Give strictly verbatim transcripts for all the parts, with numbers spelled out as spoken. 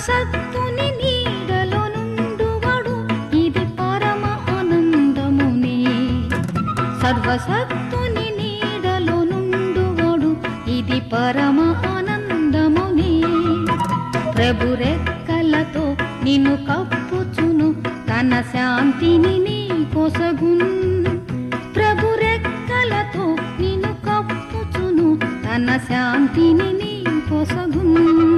సర్వసత్తుని నీడలో నుండువాడు ఇది పరమ ఆనందమునే. సర్వసత్తుని నీడలో నుండువాడు ఇది పరమ ఆనందమునే. ప్రభు రెక్కలతో నిన్ను కప్పుచును తన శాంతిని నీ కొసగున్. ప్రభు రెక్కలతో నిన్ను కప్పుచును తన శాంతిని నీ కొసగున్.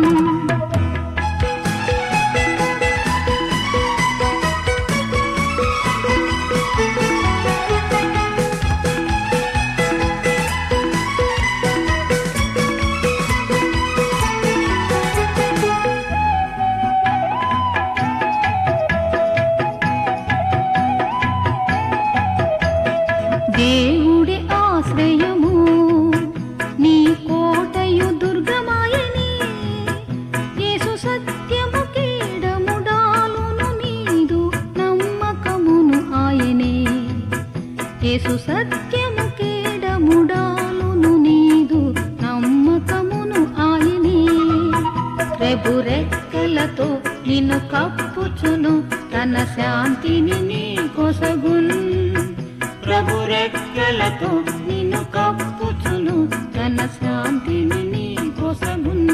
దేవుడి ఆశ్రయము నీ కోటయు దుర్గమాయనే. యేసు సత్యము కేడముడాలును నీదు నమ్మకమును ఆయనే. యేసు సత్యము కేడముడాలును నీదు నమ్మకమును ఆయనే. ప్రభు రెక్కలతో నిన్ను కప్పుచును తన శాంతిని నీ కొసగున్. ప్రభు రెక్కలతో నిన్ను కప్పుచును తన శాంతిని నీ కొసగున్.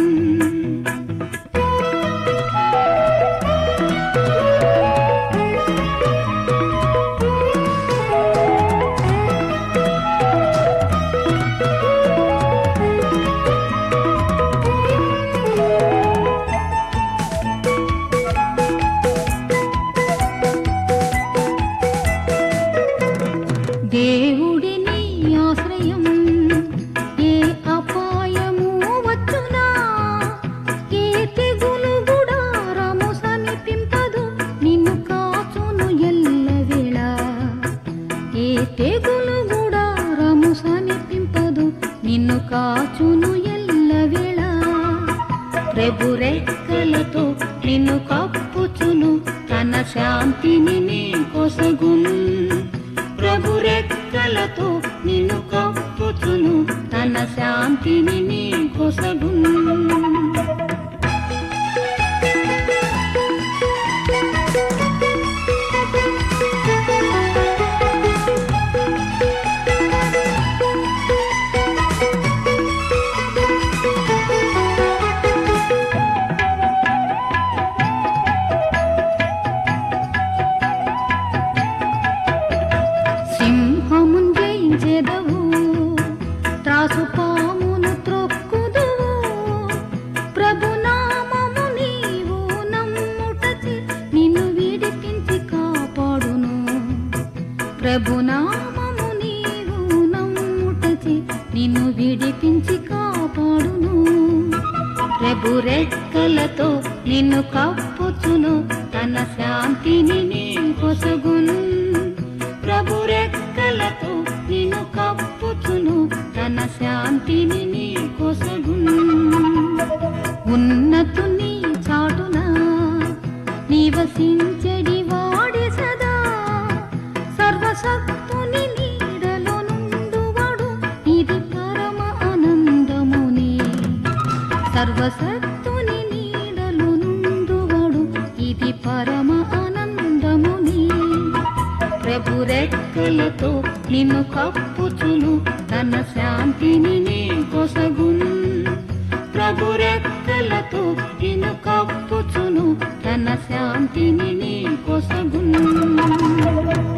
దేవుడి నీ ఆశ్రయం ఏ అపాయము వచ్చునా. ఏ తెగులు గుడారము సమీపింపదు నిన్ను కాచును ఎల్లవేళ. ఏ తెగులు గుడారము సమీపింపదు నిన్ను కాచును ఎల్లవేళ. ప్రభు రెక్కలతో నిన్ను కప్పుచును తన శాంతిని నీ కొసగున్. ప్రభు రెక్కలతో నిన్ను కప్పుచును తన శాంతిని నీ కొసగున్. సింహమున్ జయించెదవు, త్రాసు పామును త్రొక్కుదువు. ప్రభు నామము నీవు నమ్ముటచే నిన్ను విడిపించి కాపాడును. ప్రభు నామము నీవు నమ్ముటచే నిన్ను విడిపించి కాపాడును. ప్రభు రెక్కలతో నిన్ను కప్పుచును తన శాంతిని నీ కొసగున్. ప్రభు రెక్కలతో నిన్ను కప్పుచును తన శాంతిని నీ కొసగున్. ఉన్నతుని చాటున నివసించెడి వాడే సదా. సర్వసత్తుని నీడలో నుండువాడు ఇది పరమ ఆనందమునే. సర్వసత్తుని నీడలో నుండువాడు ఇది పరమ ఆనందమునే. ప్రభు రెక్కలతో నిన్ను కప్పుచును తన శాంతిని నీ కొసగున్. ప్రభు రెక్కలతో నిన్ను కప్పుచును తన శాంతిని నీ కొసగున్.